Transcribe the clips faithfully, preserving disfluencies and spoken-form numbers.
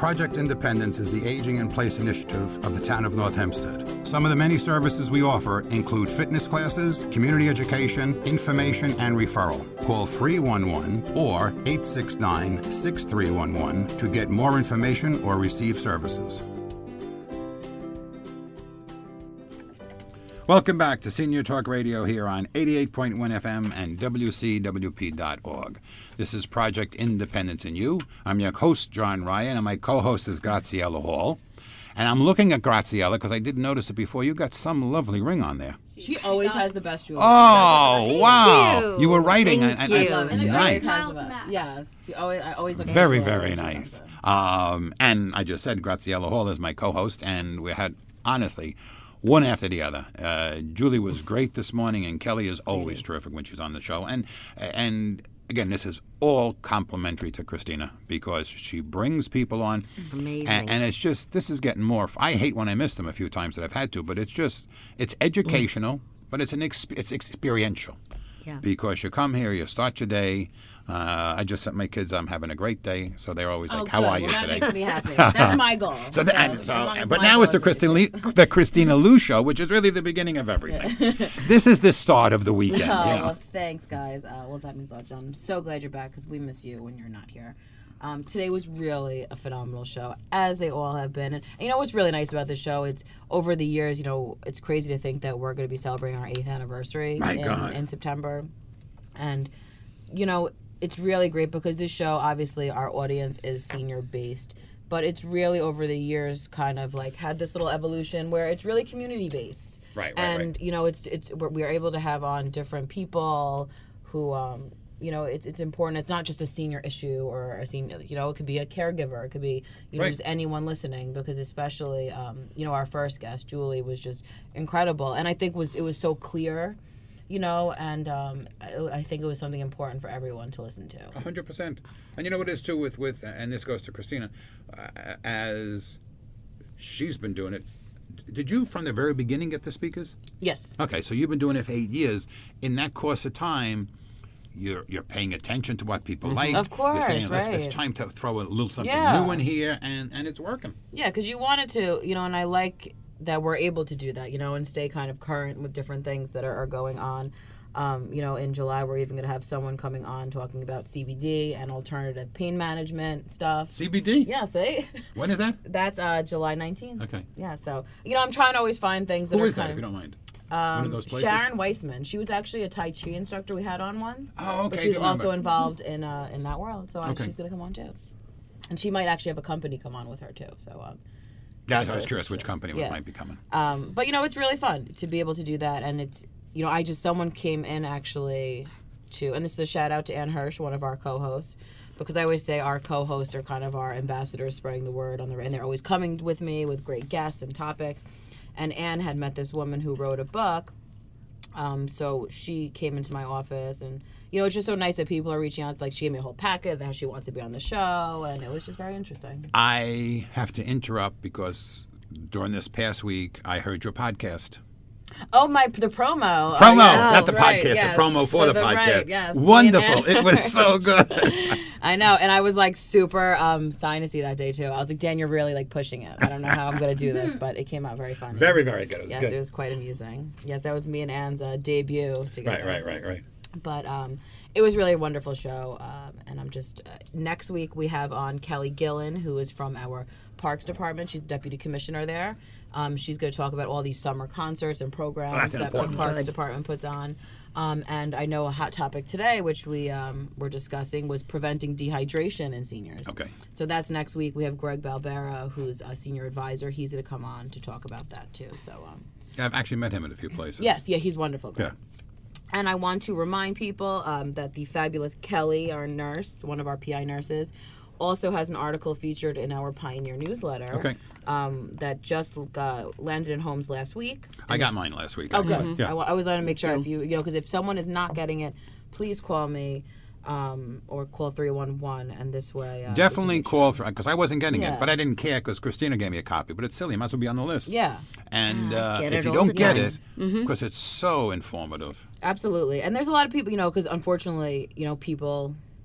Project Independence is the Aging in Place initiative of the town of North Hempstead. Some of the many services we offer include fitness classes, community education, information, and referral. Call three one one or eight six nine, six three one one to get more information or receive services. Welcome back to Senior Talk Radio here on eighty-eight point one F M and W C W P dot org. This is Project Independence in You. I'm your host, John Ryan, and my co-host is Graciela Hall. And I'm looking at Graciela because I didn't notice it before. You got some lovely ring on there. She always has the best jewelry. Oh, wow. You. you were writing. Thank and, you. and And she nice. always has the best. Yes. She always, I always look at Very, her jewelry very and she nice. has it. Um, and I just said Graciela Hall is my co-host, and we had, honestly, one after the other. Uh, Julie was great this morning, and Kelly is always terrific when she's on the show. And and again, this is all complimentary to Christina because she brings people on. Amazing. And, and it's just, this is getting more. I hate when I miss them a few times that I've had to, but it's just, it's educational, but it's an exp, it's experiential. Yeah. Because you come here, you start your day. Uh, I just sent my kids, I'm having a great day. So they're always like, Oh, how good. are you well, today? that makes me happy. That's my goal. So, the, and, as so long as but my now goal it's the is Christina, Lee, the Christina Lou show, which is really the beginning of everything. This is the start of the weekend. Oh, you know. well, thanks, guys. Uh, well, that means a lot, John. I'm so glad you're back because we miss you when you're not here. Um, today was really a phenomenal show, as they all have been. And you know what's really nice about this show? It's over the years, you know, it's crazy to think that we're going to be celebrating our eighth anniversary My in, God. in September. And, you know, it's really great because this show, obviously, our audience is senior-based. But it's really, over the years, kind of like had this little evolution where it's really community-based. Right, right, And, right. you know, it's it's we're, we're able to have on different people who, um, you know, it's it's important. It's not just a senior issue or a senior, you know, it could be a caregiver. It could be, you know, Right. just anyone listening because especially, um, you know, our first guest, Julie, was just incredible. And I think was it was so clear, you know, and um, I, I think it was something important for everyone to listen to. A hundred percent. And you know what it is too with, with and this goes to Christina, uh, as she's been doing it. Did you from the very beginning get the speakers? Yes. Okay, so you've been doing it for eight years. In that course of time, you're you're paying attention to what people like. Of course, You're saying, Let's, it's right. time to throw a little something Yeah. new in here, and, and it's working. Yeah, because you wanted to, you know, and I like that we're able to do that, you know, and stay kind of current with different things that are, are going on. Um, you know, in July, we're even going to have someone coming on talking about C B D and alternative pain management stuff. C B D? Yeah, see? When is that? That's uh, July nineteenth. Okay. Yeah, so, you know, I'm trying to always find things that Who are is that, kind if of... you don't mind? Um, One of those places? Sharon Weissman. She was actually a Tai Chi instructor we had on once. Oh, okay, But she's good also number. involved in uh, in that world, so uh, Okay. she's going to come on too. And she might actually have a company come on with her too, so... Um, Yeah, I was curious which company was Yeah. might be coming. Um, but you know, it's really fun to be able to do that, and it's you know, I just someone came in actually to, and this is a shout out to Ann Hirsch, one of our co-hosts, because I always say our co-hosts are kind of our ambassadors, spreading the word on the, and they're always coming with me with great guests and topics. And Ann had met this woman who wrote a book, um, so she came into my office, and you know, it's just so nice that people are reaching out. Like she gave me a whole packet that she wants to be on the show, and it was just very interesting. I have to interrupt because during this past week, I heard your podcast. Oh, my the promo. Promo, oh, yes, not the right, podcast, yes. the promo for the, right, podcast. yes. Wonderful. It was so good. I know, and I was like super um, sinusy that day too. I was like, Dan, you're really like pushing it. I don't know how I'm going to do this, but it came out very funny. Very, very good. It was yes, good. it was quite amusing. Yes, that was me and Ann's uh, debut together. Right, right, right, right. But um, it was really a wonderful show, um, and I'm just uh, next week we have on Kelly Gillen, who is from our Parks Department. She's the deputy commissioner there. Um, she's going to talk about all these summer concerts and programs Oh, that's that the important. Parks Good. Department puts on. Um, and I know a hot topic today, which we um, were discussing, was preventing dehydration in seniors. Okay. So that's next week. We have Greg Balbera, who's a senior advisor. He's going to come on to talk about that too. So um, I've actually met him at a few places. yes, yeah, he's wonderful. Greg. Yeah. And I want to remind people um, that the fabulous Kelly, our nurse, one of our P I nurses, also has an article featured in our Pioneer newsletter. Okay. Um, that just uh, landed in homes last week. I got mine last week. Oh, actually. good. Yeah. I, wa- I was going to make sure if you, you know, because if someone is not getting it, please call me um, or call three one one, and this way. Uh, Definitely we can- call for because I wasn't getting Yeah. it, but I didn't care because Christina gave me a copy. But it's silly; it might as well be on the list. Yeah, And uh, get if it you all don't the get time. it, because it's so informative. absolutely. And there's a lot of people, you know, because unfortunately, you know, people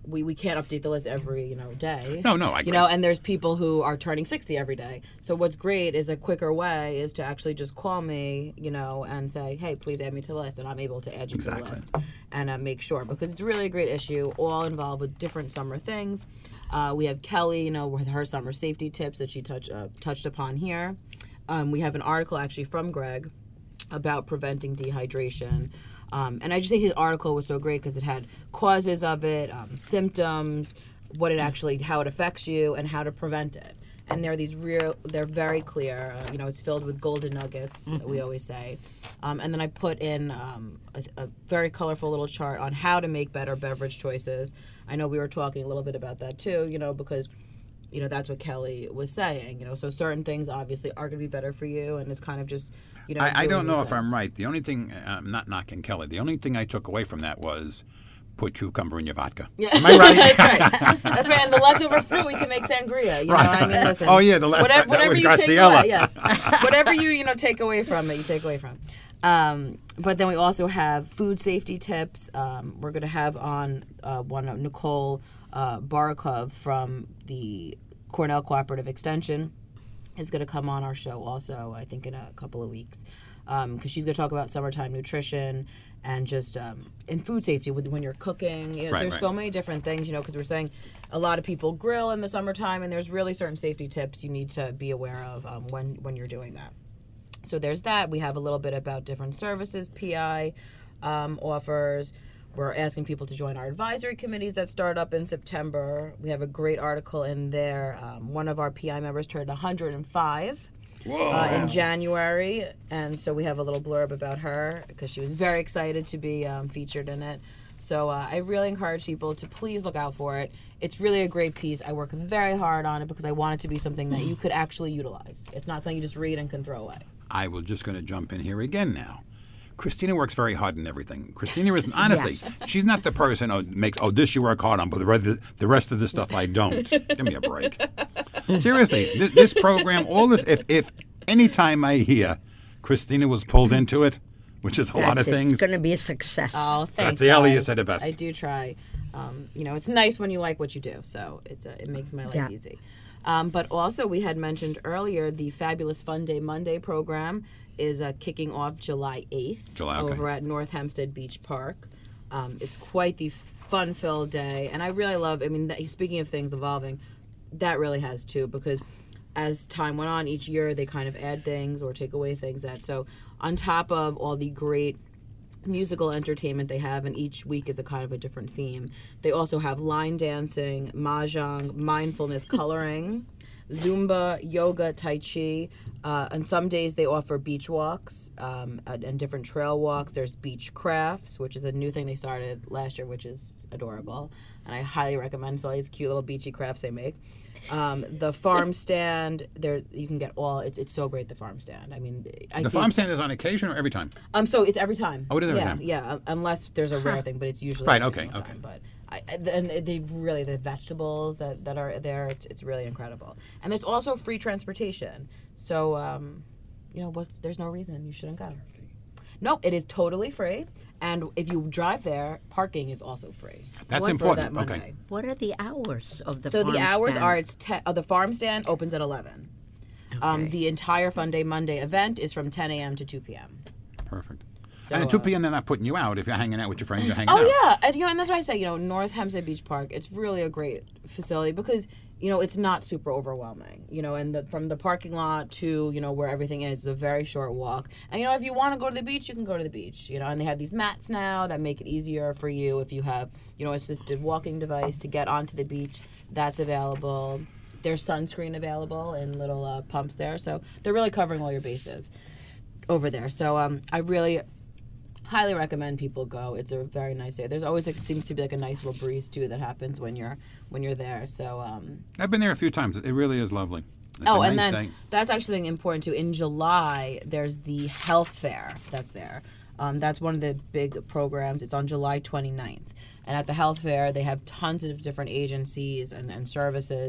we, we can't update the list every, you know, day. No, no, I You agree. know, and there's people who are turning sixty every day. So what's great is a quicker way is to actually just call me, you know, and say, hey, please add me to the list, and I'm able to add you Exactly. to the list and uh, make sure, because it's really a great issue, all involved with different summer things. Uh, we have Kelly, you know, with her summer safety tips that she touch, uh, touched upon here. Um, we have an article actually from Greg about preventing dehydration. Um, and I just think his article was so great because it had causes of it, um, symptoms, what it actually, how it affects you, and how to prevent it. And they're these real, they're very clear. Uh, you know, it's filled with golden nuggets, mm-hmm. we always say. Um, and then I put in um, a, a very colorful little chart on how to make better beverage choices. I know we were talking a little bit about that too, you know, because you know, that's what Kelly was saying, you know, so certain things obviously are going to be better for you, and it's kind of just, you know. I, I don't know if things. I'm right. The only thing, I'm not knocking Kelly, the only thing I took away from that was put cucumber in your vodka. Yeah. Am I right? That's right. That's right. And the leftover fruit, we can make sangria. You Right. know, I mean, listen. Oh, yeah, the left- whatever, that whatever was you take Graziella. away, yes. Whatever you, you know, take away from it, you take away from. Um, but then we also have food safety tips. Um, we're going to have on uh, one of Nicole uh, Barakov from the Cornell Cooperative Extension is going to come on our show also, I think, in a couple of weeks. Because um, she's going to talk about summertime nutrition and just um, in food safety with when you're cooking. You know, Right, there's right. so many different things, you know, because we're saying a lot of people grill in the summertime, and there's really certain safety tips you need to be aware of um, when, when you're doing that. So there's that. We have a little bit about different services P I um, offers. We're asking people to join our advisory committees that start up in September. We have a great article in there. Um, one of our P I members turned one hundred five uh, in January, and so we have a little blurb about her because she was very excited to be um, featured in it. So uh, I really encourage people to please look out for it. It's really a great piece. I work very hard on it because I want it to be something that you could actually utilize. It's not something you just read and can throw away. I was just going to jump in here again now. Christina works very hard in everything. Christina is honestly, Yes. she's not the person who makes, oh, this you work hard on, but the rest, the rest of the stuff I don't. Give me a break. Seriously, this, this program, all this, if, if any time I hear Christina was pulled into it, which is a lot of That's it. things, It's going to be a success. Oh, thanks. Graziella, you guys. said it best. I do try. Um, you know, it's nice when you like what you do, so it's uh, it makes my life Yeah. easy. Um, but also, we had mentioned earlier the Fabulous Fun Day Monday program is uh, kicking off July eighth July, okay. over at North Hempstead Beach Park. Um, it's quite the fun-filled day, and I really love. I mean, that, speaking of things evolving, that really has too, because as time went on, each year they kind of add things or take away things. That so on top of all the great musical entertainment they have, and each week is a kind of a different theme. They also have line dancing, mahjong, mindfulness coloring, Zumba, yoga, Tai Chi. Uh, and some days they offer beach walks um, and, and different trail walks. There's beach crafts, which is a new thing they started last year, which is adorable. And I highly recommend all these cute little beachy crafts they make. Um, the farm stand, there you can get all. It's it's so great. The farm stand. I mean, I the see, farm stand is on occasion or every time? Um, so it's every time. Oh, it is every yeah, time. Yeah, um, unless there's a rare thing, but it's usually Right, every okay, single okay. time. But I, and they really the vegetables that, that are there. It's, it's really incredible. And there's also free transportation. So um, you know what's there's no reason you shouldn't go. Nope, it is totally free. And if you drive there, parking is also free. That's for important, that okay. Monday. What are the hours of the So farm the hours stand? are it's te- uh, the farm stand opens at eleven. Um, Okay. the entire Fun Day Monday event is from ten a.m. to two p.m. Perfect. So, and at two uh, p.m. they're not putting you out. If you're hanging out with your friends, you're hanging Oh out. yeah, and you know, and that's what I say. You know, North Hempstead Beach Park. It's really a great facility because you know it's not super overwhelming. You know, and the, from the parking lot to you know where everything is, is a very short walk. And you know, if you want to go to the beach, you can go to the beach. You know, and they have these mats now that make it easier for you if you have you know assisted walking device to get onto the beach. That's available. There's sunscreen available in little uh, pumps there, so they're really covering all your bases over there. So um, I really. Highly recommend people go. It's a very nice day. There's always like seems to be like a nice little breeze too that happens when you're when you're there. So um, I've been there a few times. It really is lovely. It's oh, a and nice then day. that's actually important too. In July, there's the health fair that's there. Um, that's one of the big programs. It's on July twenty-ninth. And at the health fair, they have tons of different agencies and, and services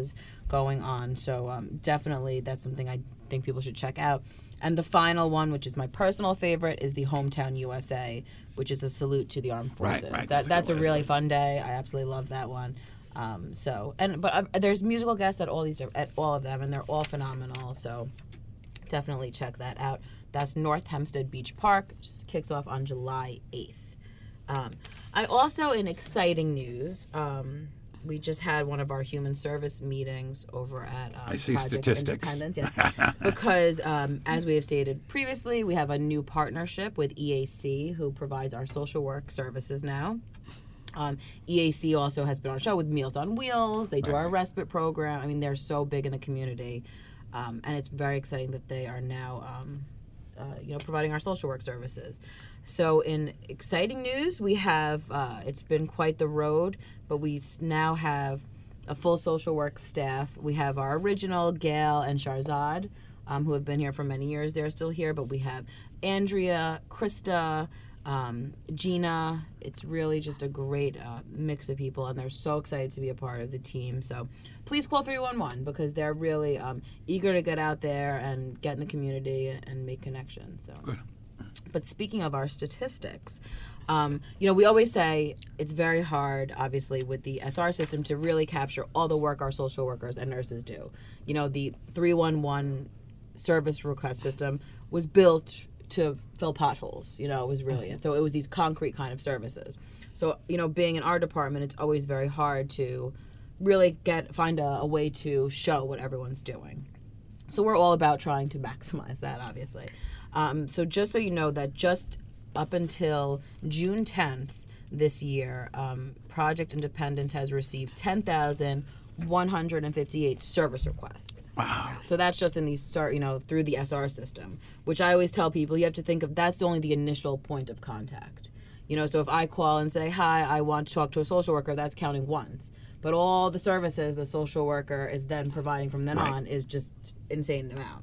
going on. So um, definitely that's something I think people should check out. And the final one, which is my personal favorite, is the Hometown U S A, which is a salute to the armed Right, forces. right, That, that's a that's good a one, really isn't it? fun day. I absolutely love that one. Um, so and but uh, there's musical guests at all these at all of them, and they're all phenomenal. So definitely check that out. That's North Hempstead Beach Park. Just kicks off on July eighth. Um, I also, in exciting news, um, we just had one of our human service meetings over at um, I see Project statistics. Independence. Yeah. Because, um, as we have stated previously, we have a new partnership with E A C, who provides our social work services now. Um, E A C also has been on a show with Meals on Wheels. They do Right. our respite program. I mean, they're so big in the community, um, and it's very exciting that they are now, um, uh, you know, providing our social work services. So, in exciting news, we have. Uh, it's been quite the road, but we s- now have a full social work staff. We have our original Gail and Sharzad, um, who have been here for many years. They're still here, but we have Andrea, Krista. Um, Gina. It's really just a great uh, mix of people, and they're so excited to be a part of the team. So please call three one one because they're really um, eager to get out there and get in the community and, and make connections. So. Good. But speaking of our statistics, um, you know, we always say it's very hard, obviously, with the S R system to really capture all the work our social workers and nurses do. You know, the three one one service request system was built to fill potholes, you know, it was really it. So it was these concrete kind of services. So, you know, being in our department, it's always very hard to really get find a, a way to show what everyone's doing. So we're all about trying to maximize that, obviously. Um, so just so you know that just up until June tenth this year, um, Project Independence has received ten thousand one hundred fifty-eight service requests. Wow. So that's just in the start, you know, through the S R system, which I always tell people you have to think of that's only the initial point of contact. You know, so if I call and say, hi, I want to talk to a social worker, that's counting once. But all the services the social worker is then providing from then Right. on is just insane amount.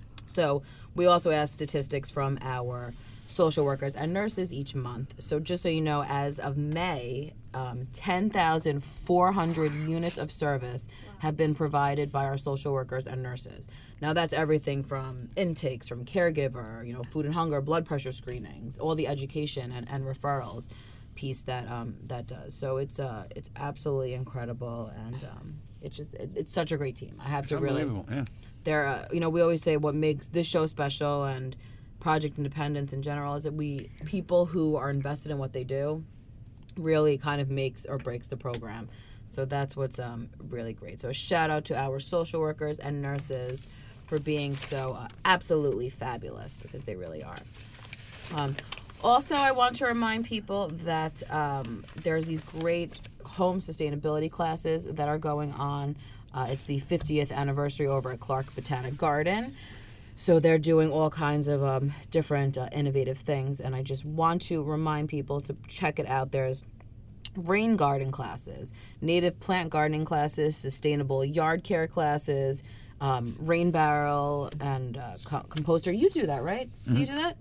So we also ask statistics from our social workers and nurses each month. So just so you know, as of May, um, ten thousand four hundred units of service have been provided by our social workers and nurses. Now that's everything from intakes, from caregiver, you know, food and hunger, blood pressure screenings, all the education and, and referrals piece that um, that does. So it's uh, it's absolutely incredible, and um, it's just it, it's such a great team. I have It's to really. unbelievable. Yeah. They're, uh, you know, we always say what makes this show special and Project Independence in general is that we, people who are invested in what they do, really kind of makes or breaks the program. So that's what's um, really great. So a shout out to our social workers and nurses for being so uh, absolutely fabulous, because they really are. Um, also, I want to remind people that um, there's these great home sustainability classes that are going on. Uh, it's the fiftieth anniversary over at Clark Botanic Garden. So they're doing all kinds of um, different uh, innovative things. And I just want to remind people to check it out. There's rain garden classes, native plant gardening classes, sustainable yard care classes, um, rain barrel, and uh, co- composter. You do that, right? Do you do that?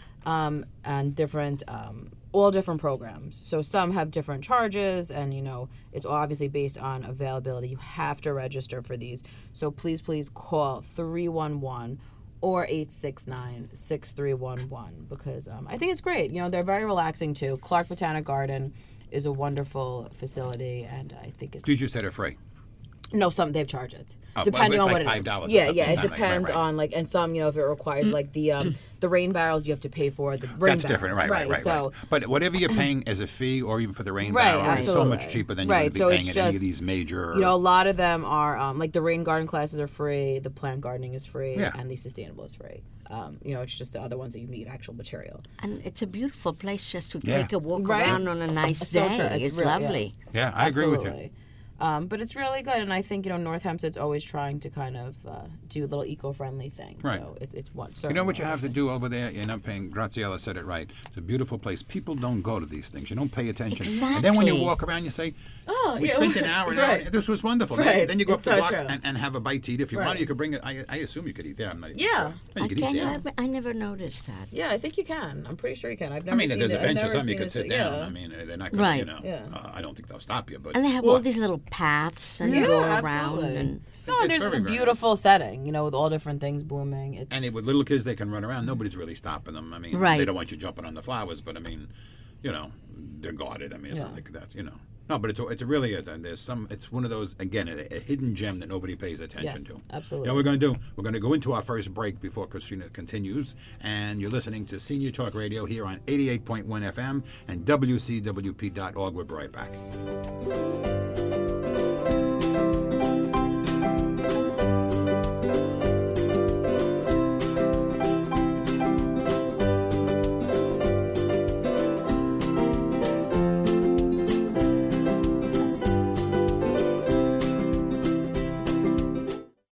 Um, and different, um, all different programs. So some have different charges, and you know it's obviously based on availability. You have to register for these. So please, please call three one one or eight six nine, six three one one, because um, I think it's great. You know, they're very relaxing too. Clark Botanic Garden is a wonderful facility, and I think it's You just said it free. no, some they have charges Oh, depending well, it's on like what it five is. dollars or Yeah, something. yeah, It's it not like- right, depends right. on like, and some, you know, if it requires like the um the rain barrels, you have to pay for the rain. That's barrel. different, right, right, right, So. right. But whatever you're paying as a fee, or even for the rain Right, barrel, is so much absolutely. cheaper than you're Right, going to be so paying it's at any of just, these major. You know, a lot of them are um, like the rain garden classes are free, the plant gardening is free, Yeah. and the sustainable is free. Um, you know, it's just the other ones that you need actual material. And it's a beautiful place just to Yeah. take a walk Right? around on a nice So day. true. It's, It's real, yeah. lovely. yeah, I agree with you. Absolutely. Um, but it's really good, and I think you know North Hempstead's always trying to kind of uh, do little eco-friendly things. Right. So it's it's one. You know what you have to do over there? You're not paying. Graziella said it right. It's a beautiful place. People don't go to these things. You don't pay attention. And then when you Exactly. walk around, you say, Oh, we yeah, spent an hour, an hour. right. This was wonderful. Right. Then you go up It's the so block true. and, and have a bite to eat. If you Right. want, you could bring it. I, I assume you could eat there. I'm not even Yeah. sure. Yeah, I, you could eat can, there. I, I never noticed that. Yeah, I think you can. I'm pretty sure you can. I've never I mean, seen there's it. a I've bench or never something you seen could it, sit so- down. yeah. I mean, they're not going Right. to, you know, Yeah. uh, I don't think they'll stop you. But And they have Well, all these little paths and Yeah, go absolutely. around. And No, It's there's just very, a very beautiful setting, you know, with all different things blooming. It, And it, with little kids, they can run around. Nobody's really stopping them. I mean, Right. they don't want you jumping on the flowers, but I mean, you know, they're guarded. I mean, it's not Yeah. like that, you know. No, but it's a, it's a really a, there's some it's one of those again a, a hidden gem that nobody pays attention Yes, to. absolutely. You know what we're going to do? We're going to go into our first break before Christina continues, and you're listening to Senior Talk Radio here on eighty-eight point one F M and W C W P dot org. We'll be right back.